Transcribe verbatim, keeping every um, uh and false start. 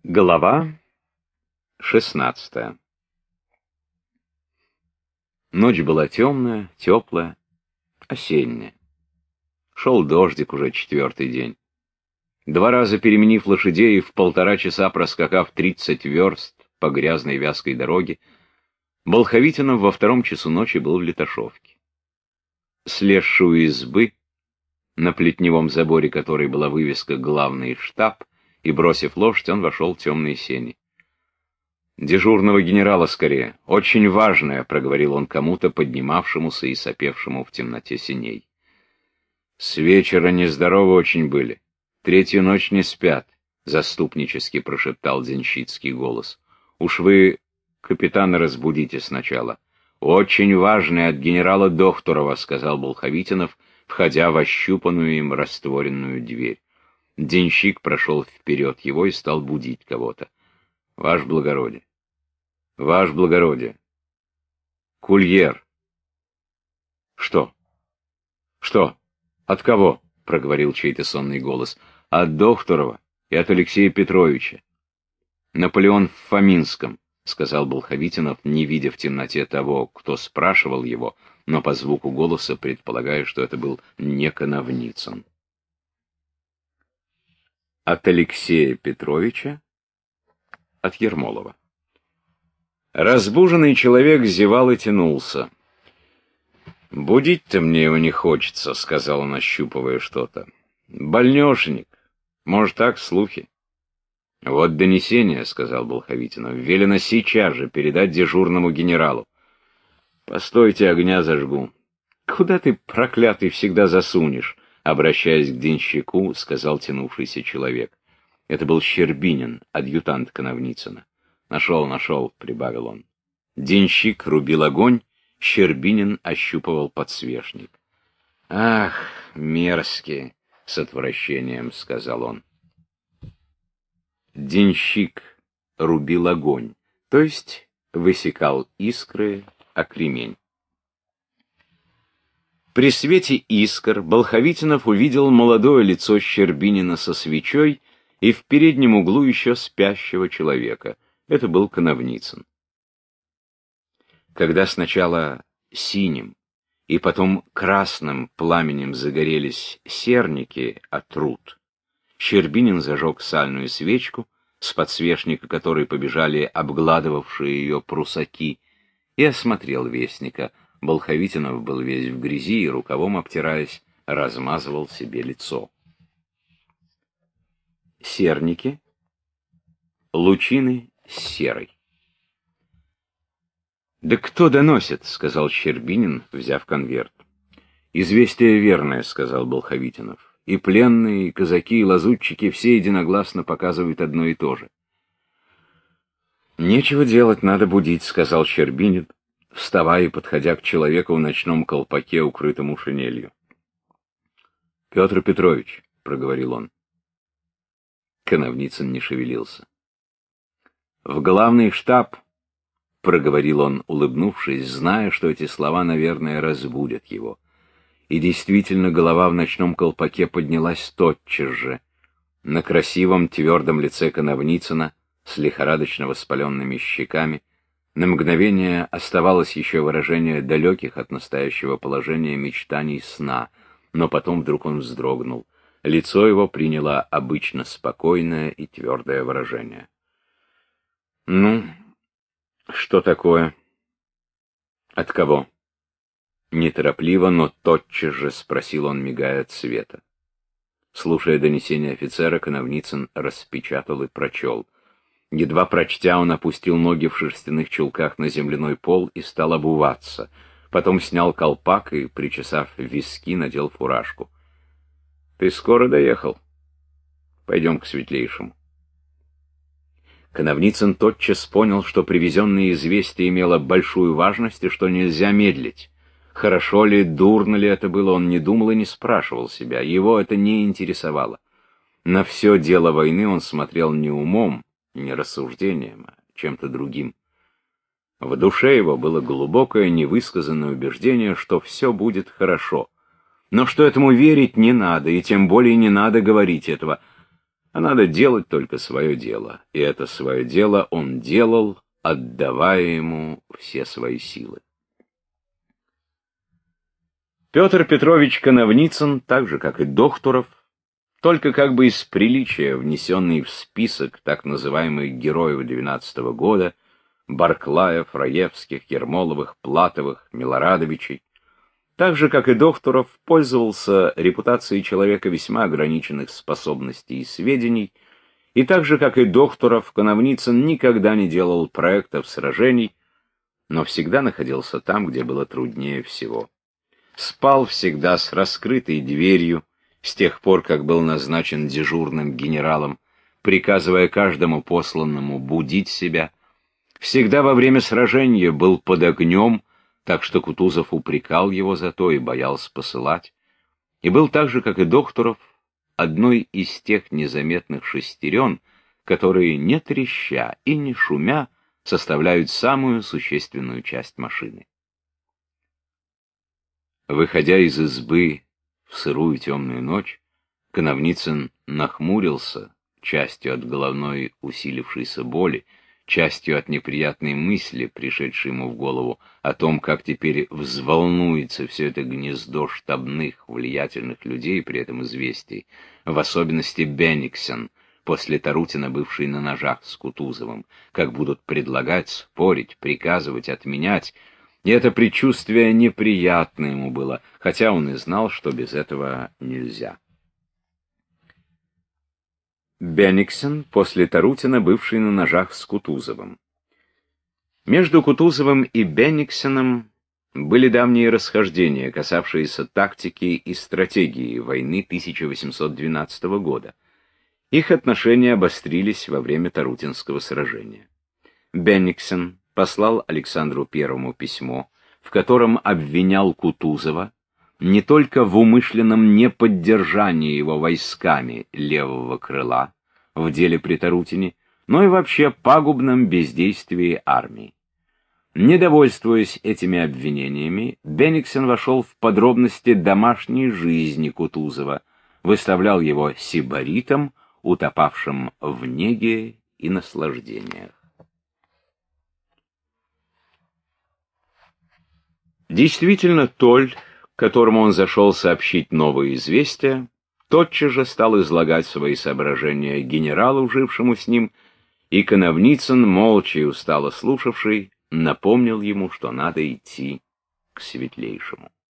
Глава шестнадцатая. Ночь была темная, теплая, осенняя. Шел дождик уже четвертый день. Два раза переменив лошадей и в полтора часа проскакав тридцать верст по грязной вязкой дороге, Болховитинов во втором часу ночи был в Леташовке. Слезши у избы, на плетневом заборе которой была вывеска «Главный штаб», и, бросив лошадь, он вошел в темные сени. «Дежурного генерала скорее. Очень важное», — проговорил он кому-то, поднимавшемуся и сопевшему в темноте сеней. «С вечера нездоровы очень были. Третью ночь не спят», — заступнически прошептал денщицкий голос. «Уж вы капитана разбудите сначала». «Очень важное от генерала Дохтурова», — сказал Болховитинов, входя в ощупанную им растворенную дверь. Денщик прошел вперед его и стал будить кого-то. «Ваше благородие! Ваше благородие! Кульер!» «Что? Что? От кого?» — проговорил чей-то сонный голос. «От Дохтурова и от Алексея Петровича. Наполеон в Фоминском», — сказал Болховитинов, не видя в темноте того, кто спрашивал его, но по звуку голоса предполагая, что это был не Коновницын. От Алексея Петровича? От Ермолова. Разбуженный человек зевал и тянулся. «Будить-то мне его не хочется», — сказал он, ощупывая что-то. «Больнешенек. Может, так, слухи?» «Вот донесение», — сказал Болховитинов. «Велено сейчас же передать дежурному генералу». «Постойте, огня зажгу». «Куда ты, проклятый, всегда засунешь?» Обращаясь к денщику, сказал тянувшийся человек. Это был Щербинин, адъютант Коновницына. «Нашел, нашел», — прибавил он. Денщик рубил огонь, Щербинин ощупывал подсвечник. «Ах, мерзкие!» — с отвращением сказал он. Денщик рубил огонь, то есть высекал искры о кремень. При свете искр Болховитинов увидел молодое лицо Щербинина со свечой и в переднем углу еще спящего человека. Это был Коновницын. Когда сначала синим и потом красным пламенем загорелись серники от руд, Щербинин зажег сальную свечку, с подсвечника которой побежали обгладывавшие ее прусаки, и осмотрел вестника. Болховитинов был весь в грязи и, рукавом обтираясь, размазывал себе лицо. Серники, лучины с серой. «Да кто доносит?» — сказал Щербинин, взяв конверт. «Известие верное», — сказал Болховитинов. «И пленные, и казаки, и лазутчики все единогласно показывают одно и то же». «Нечего делать, надо будить», — сказал Щербинин, вставая и подходя к человеку в ночном колпаке, укрытому шинелью. «Петр Петрович», — проговорил он. Коновницын не шевелился. «В главный штаб», — проговорил он, улыбнувшись, зная, что эти слова, наверное, разбудят его. И действительно, голова в ночном колпаке поднялась тотчас же. На красивом твердом лице Коновницына, с лихорадочно воспаленными щеками, на мгновение оставалось еще выражение далеких от настоящего положения мечтаний сна, но потом вдруг он вздрогнул. Лицо его приняло обычно спокойное и твердое выражение. «Ну, что такое?» «От кого?» Неторопливо, но тотчас же спросил он, мигая от света. Слушая донесение офицера, Коновницын распечатал и прочел. Едва прочтя, он опустил ноги в шерстяных чулках на земляной пол и стал обуваться. Потом снял колпак и, причесав виски, надел фуражку. «Ты скоро доехал? Пойдем к светлейшему». Коновницын тотчас понял, что привезенное известие имело большую важность и что нельзя медлить. Хорошо ли, дурно ли это было, он не думал и не спрашивал себя. Его это не интересовало. На все дело войны он смотрел не умом, не рассуждением, а чем-то другим. В душе его было глубокое невысказанное убеждение, что все будет хорошо, но что этому верить не надо, и тем более не надо говорить этого. а надо делать только свое дело. И это свое дело он делал, отдавая ему все свои силы. Петр Петрович Коновницын, так же, как и Дохтуров, только как бы из приличия, внесенный в список так называемых героев двенадцатого года, Барклаев, Раевских, Ермоловых, Платовых, Милорадовичей, так же, как и Дохтуров, пользовался репутацией человека весьма ограниченных способностей и сведений, и так же, как и Дохтуров, Коновницын никогда не делал проектов сражений, но всегда находился там, где было труднее всего. Спал всегда с раскрытой дверью, с тех пор, как был назначен дежурным генералом, приказывая каждому посланному будить себя. Всегда во время сражения был под огнем, так что Кутузов упрекал его за то и боялся посылать. И был так же, как и Дохтуров, одной из тех незаметных шестерен, которые, не треща и не шумя, составляют самую существенную часть машины. Выходя из избы в сырую темную ночь, Коновницын нахмурился, частью от головной усилившейся боли, частью от неприятной мысли, пришедшей ему в голову, о том, как теперь взволнуется все это гнездо штабных, влиятельных людей при этом известии, в особенности Бенниксен, после Тарутина, бывший на ножах с Кутузовым, как будут предлагать, спорить, приказывать, отменять. И это предчувствие неприятно ему было, хотя он и знал, что без этого нельзя. Бенниксен, после Тарутина, бывший на ножах с Кутузовым. Между Кутузовым и Бенниксеном были давние расхождения, касавшиеся тактики и стратегии войны тысяча восемьсот двенадцатого года. Их отношения обострились во время Тарутинского сражения. Бенниксен послал Александру Первому письмо, в котором обвинял Кутузова не только в умышленном неподдержании его войсками левого крыла в деле при Тарутине, но и вообще пагубном бездействии армии. Недовольствуясь этими обвинениями, Бенниксен вошел в подробности домашней жизни Кутузова, выставлял его сибаритом, утопавшим в неге и наслаждениях. Действительно, Толь, которому он зашел сообщить новые известия, тотчас же стал излагать свои соображения генералу, жившему с ним, и Коновницын, молча и устало слушавший, напомнил ему, что надо идти к Светлейшему.